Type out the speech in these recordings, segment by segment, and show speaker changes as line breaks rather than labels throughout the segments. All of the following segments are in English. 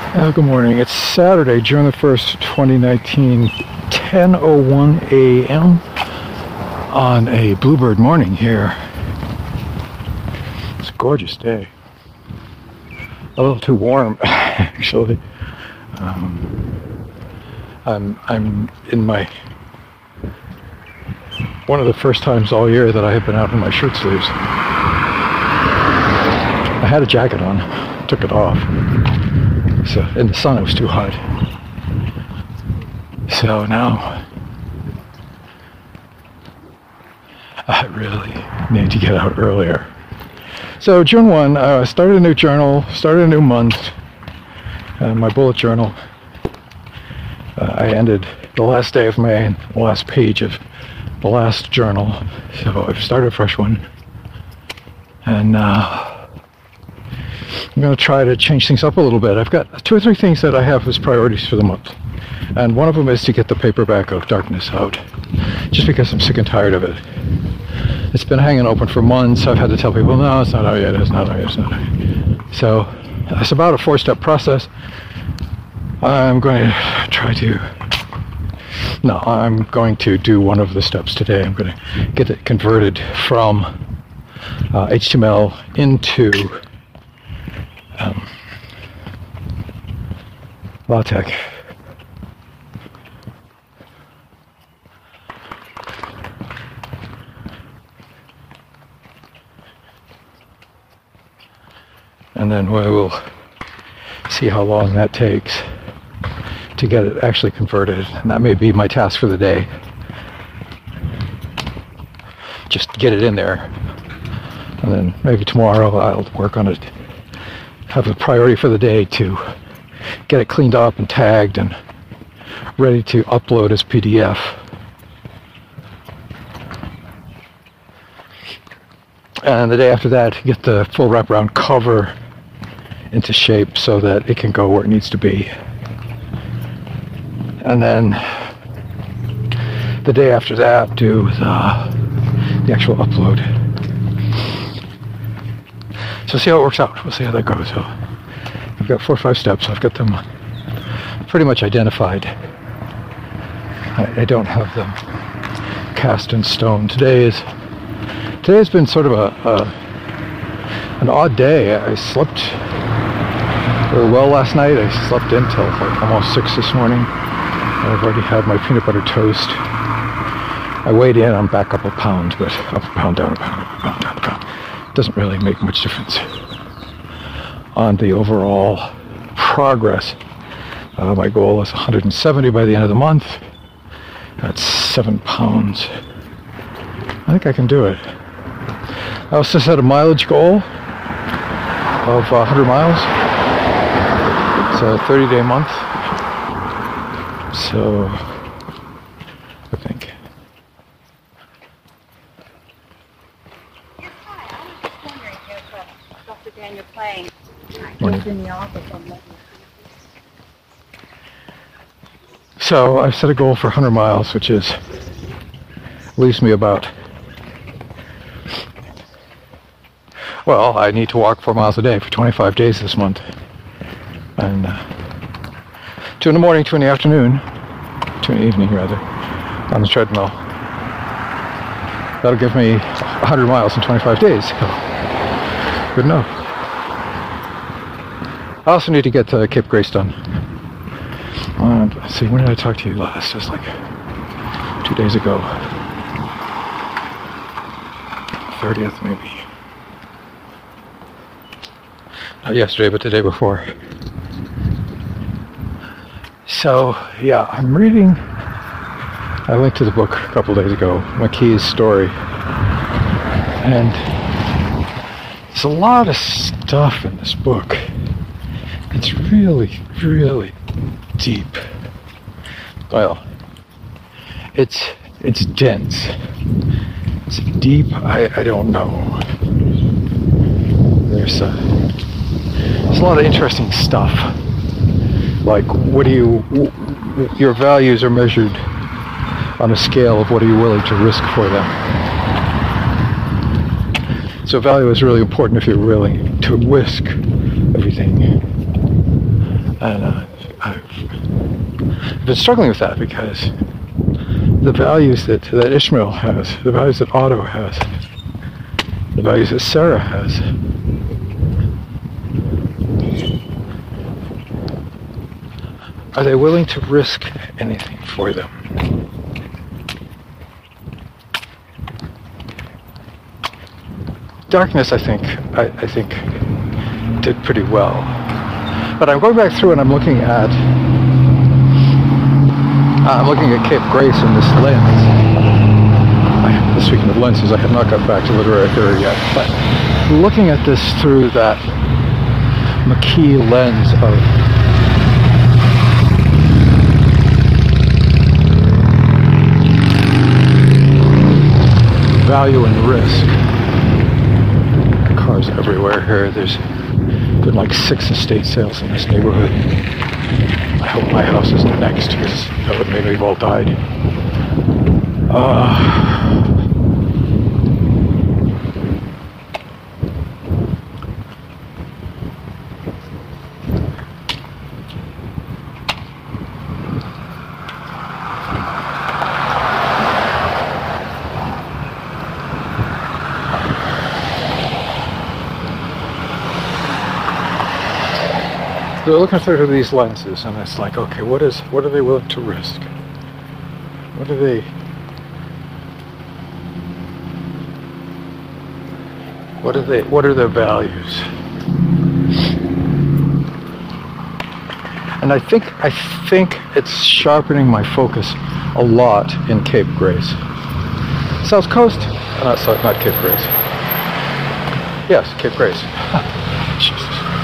Good morning. It's Saturday, June the 1st, 2019, 10:01 a.m. on a bluebird morning here. It's a gorgeous day. A little too warm, actually. I'm in my one of the first times all year that I have been out in my shirt sleeves. I had a jacket on, took it off. So in the sun it was too hot. So now I really need to get out earlier. So June 1, I started a new journal, started a new month. My bullet journal. I ended the last day of May, the last page of the last journal. So I've started a fresh one. And I'm going to try to change things up a little bit. I've got 2 or 3 things that I have as priorities for the month. And one of them is to get the paperback of Darkness out. Just because I'm sick and tired of it. It's been hanging open for months. I've had to tell people, no, it's not out yet, it's not out yet, it's not out yet. So it's about a 4-step process. I'm going to do one of the steps today. I'm going to get it converted from HTML into LaTeX. And then we will see how long that takes to get it actually converted. And that may be my task for the day. Just get it in there. And then maybe tomorrow I'll work on it. Have a priority for the day to get it cleaned up and tagged and ready to upload as PDF. And the day after that, get the full wraparound cover into shape so that it can go where it needs to be. And then the day after that, do the actual upload. So see how it works out. We'll see how that goes. So I've got 4 or 5 steps. I've got them pretty much identified. I don't have them cast in stone. Today's been sort of an odd day. I slept very well last night. I slept until like almost 6 this morning. I've already had my peanut butter toast. I weighed in. I'm back up a pound, but up a pound, down a pound, up a pound, down a pound. Doesn't really make much difference on the overall progress. My goal is 170 by the end of the month. That's 7 pounds. I think I can do it. I also set a mileage goal of 100 miles. It's a 30-day month. So I think.
Daniel playing. I was in the office on Monday.
So I've set a goal for 100 miles, which leaves me about, well, I need to walk 4 miles a day for 25 days this month. And 2 in the morning, 2 in the afternoon, 2 in the evening rather, on the treadmill. That'll give me 100 miles in 25 days. Good enough. I also need to get to Cape Grace done. Let's see, when did I talk to you last? It was like 2 days ago. 30th maybe. Not yesterday, but the day before. So, yeah, I'm reading. I linked to the book a couple days ago, McKee's story. And there's a lot of stuff in this book. It's really, really deep. Well, it's dense. It's deep. I don't know. There's a lot of interesting stuff. Like, your values are measured on a scale of what are you willing to risk for them. So value is really important if you're willing to risk everything. And I've been struggling with that because the values that Ishmael has, the values that Otto has, the values that Sarah has, are they willing to risk anything for them? Darkness, I think, did pretty well. But I'm going back through and I'm looking at Cape Grace in this lens. Speaking of lenses, I have not got back to literary theory yet, but looking at this through that McKee lens of value and risk. Cars everywhere here. There's been like 6 estate sales in this neighborhood. I hope my house isn't next because that would maybe have all died. So looking through these lenses, and it's like, okay, what are they willing to risk? What are their values? And I think it's sharpening my focus a lot in Cape Grace. South Coast? Not Cape Grace. Yes, Cape Grace. Jesus.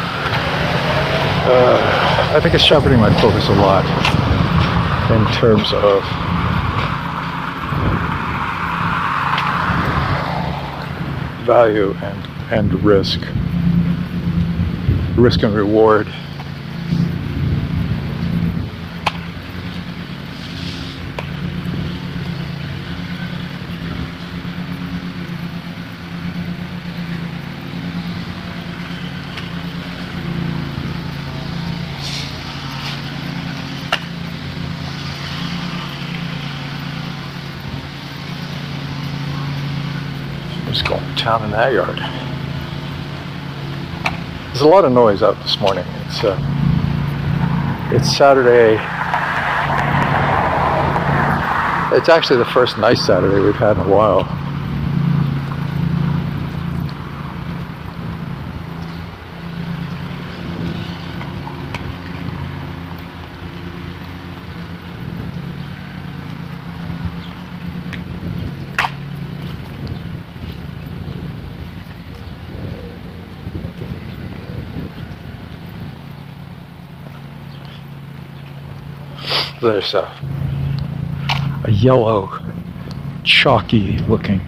I think it's sharpening my focus a lot in terms of value and risk and reward. Just going to town in that yard. There's a lot of noise out this morning. It's Saturday. It's actually the first nice Saturday we've had in a while. There's a yellow, chalky looking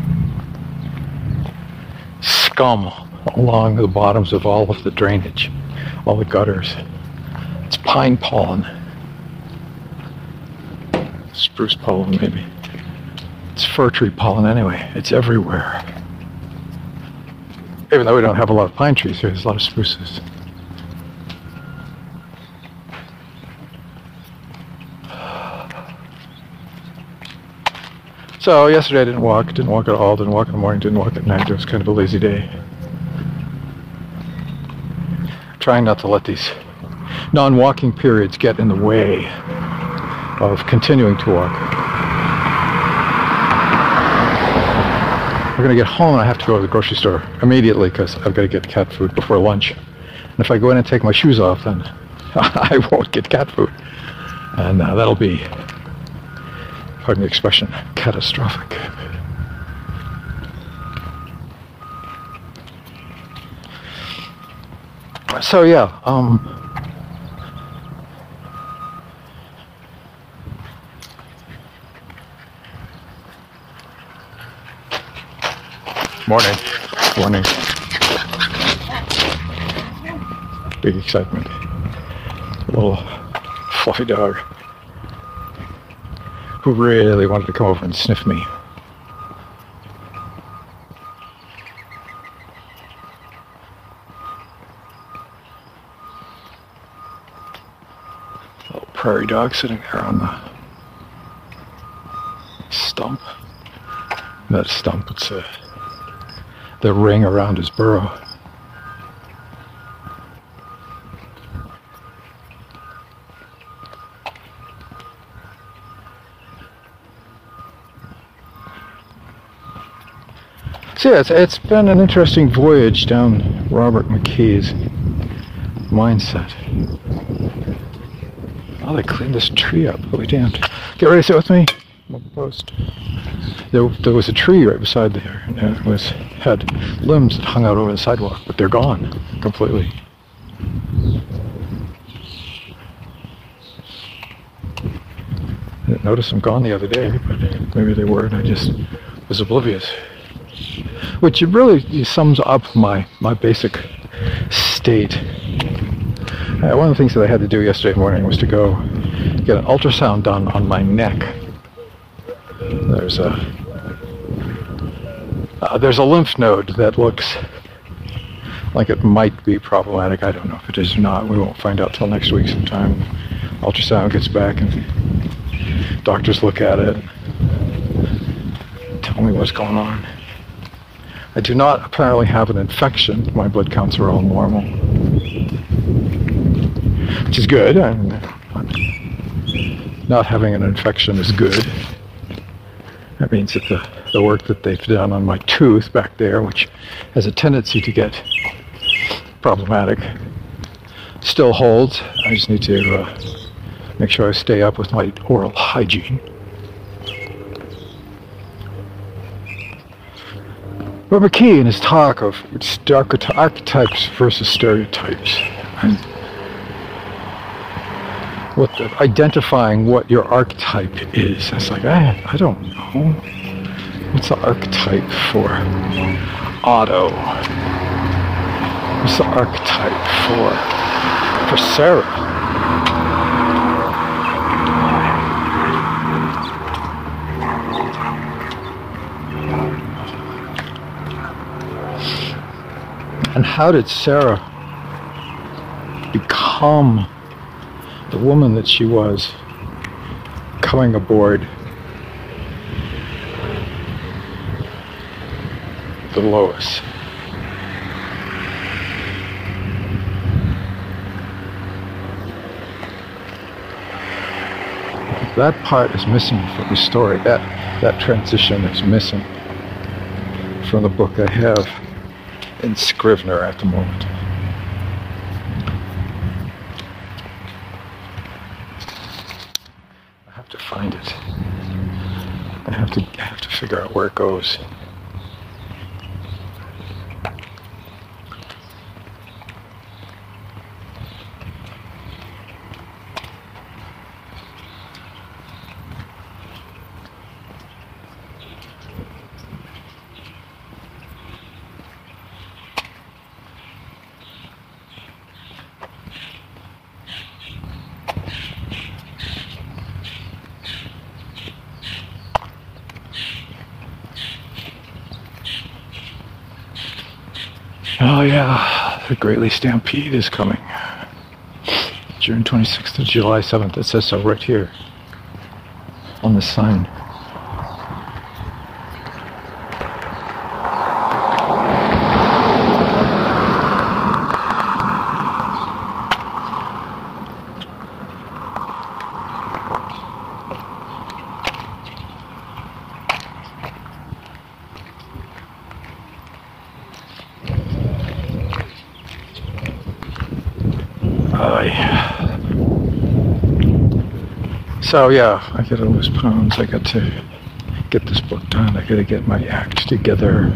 scum along the bottoms of all of the drainage, all the gutters. It's pine pollen. Spruce pollen, maybe. It's fir tree pollen anyway. It's everywhere. Even though we don't have a lot of pine trees here, there's a lot of spruces. So yesterday I didn't walk at all, didn't walk in the morning, didn't walk at night. It was kind of a lazy day. Trying not to let these non-walking periods get in the way of continuing to walk. We're going to get home and I have to go to the grocery store immediately because I've got to get cat food before lunch. And if I go in and take my shoes off, then I won't get cat food. And that'll be, pardon the expression, catastrophic. So yeah, morning. Big excitement. A little fluffy dog who really wanted to come over and sniff me. prairie dog sitting there on the stump. That stump, it's the ring around his burrow. So yeah, it's been an interesting voyage down Robert McKee's mindset. Oh, they cleaned this tree up. Holy damn. Get ready to sit with me. I'm on the post. There was a tree right beside there, and it had limbs that hung out over the sidewalk, but they're gone completely. I didn't notice them gone the other day, but maybe they were, and I just was oblivious. Which really sums up my basic state. One of the things that I had to do yesterday morning was to go get an ultrasound done on my neck. There's a lymph node that looks like it might be problematic. I don't know if it is or not. We won't find out till next week sometime. Ultrasound gets back and doctors look at it and tell me what's going on. I do not apparently have an infection. My blood counts are all normal, which is good. Not having an infection is good. That means that the work that they've done on my tooth back there, which has a tendency to get problematic, still holds. I just need to make sure I stay up with my oral hygiene. But McKee, in his talk of archetypes versus stereotypes, and identifying what your archetype is, it's like, I don't know. What's the archetype for Otto? What's the archetype for Sarah? And how did Sarah become the woman that she was coming aboard the Lois? That part is missing from the story. That transition is missing from the book I have in Scrivener at the moment. I have to find it. I have to figure out where it goes. Oh yeah, the Greatly Stampede is coming. June 26th to July 7th. It says so right here on the sign. So yeah, I gotta lose pounds. I got to get this book done. I gotta get my act together.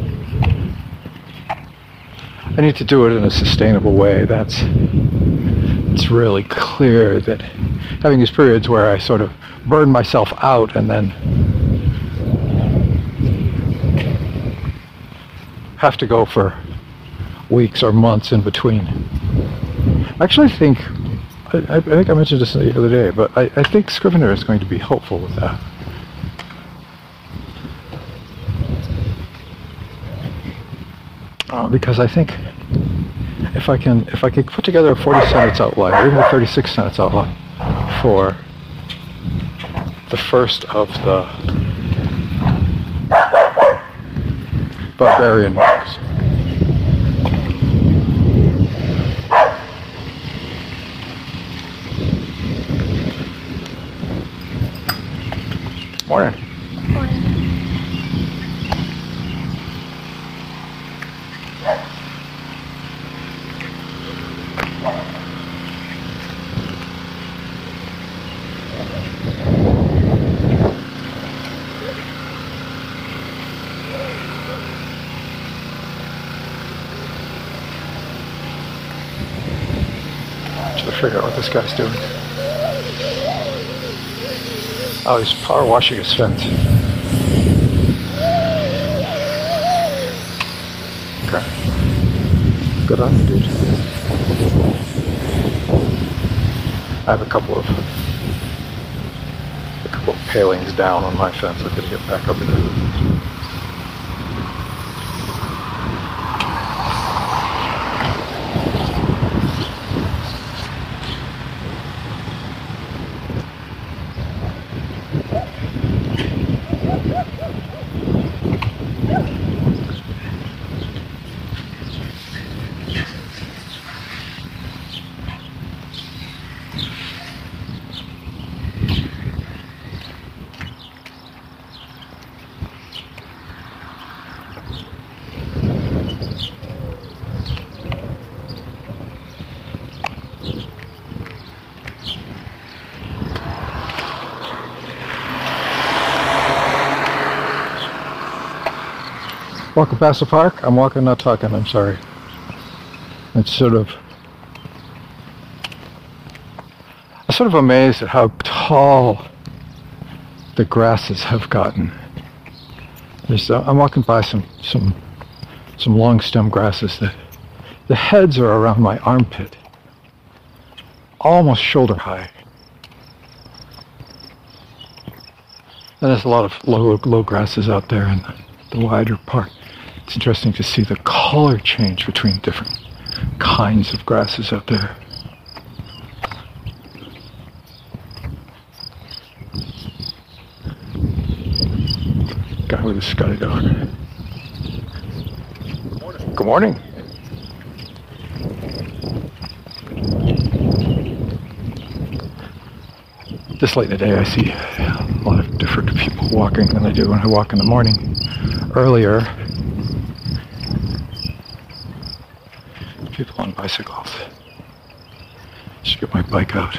I need to do it in a sustainable way. It's really clear that having these periods where I sort of burn myself out and then have to go for weeks or months in between. I actually think, I think I mentioned this the other day, but I think Scrivener is going to be helpful with that. Because I think if I can put together a 40 sentence outline, or even a 36 sentence outline, for the first of the barbarian marks. Morning. Trying to figure out what this guy's doing. Oh, he's power washing his fence. Okay. Good on you, dude. I have a couple of palings down on my fence. I've got to get back up there. Walking past the park? I'm walking, not talking, I'm sorry. It's I'm sort of amazed at how tall the grasses have gotten. I'm walking by some long stem grasses that the heads are around my armpit, almost shoulder high. And there's a lot of low grasses out there in the wider park. It's interesting to see the color change between different kinds of grasses out there. Guy with a Scotty dog. Good morning. This late in the day I see a lot of different people walking than I do when I walk in the morning. Earlier, people on bicycles. Should get my bike out.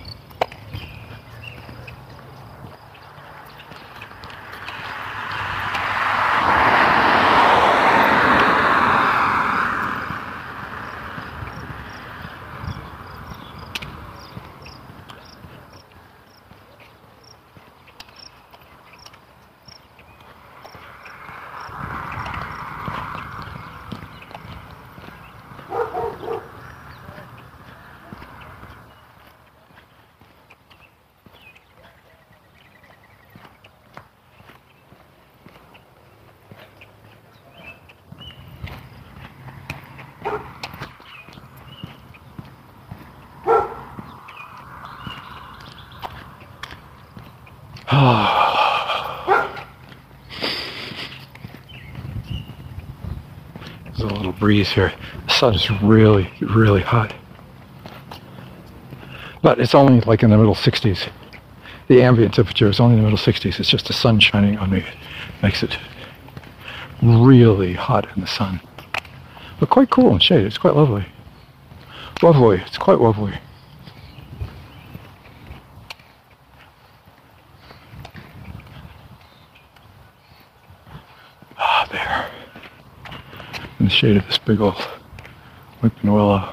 There's a little breeze here. The sun is really, really hot. But it's only like in the middle 60s. The ambient temperature is only in the middle 60s. It's just the sun shining on me. Makes it really hot in the sun. But quite cool in shade. It's quite lovely. Lovely. It's quite lovely. There. In the shade of this big old weeping willow.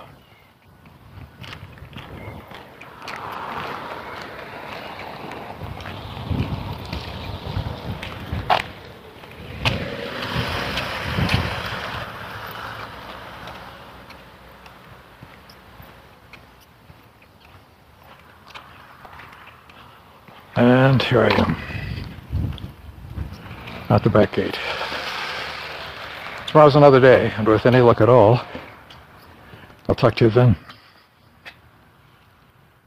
And here I am, at the back gate. Tomorrow's another day, and with any luck at all, I'll talk to you then.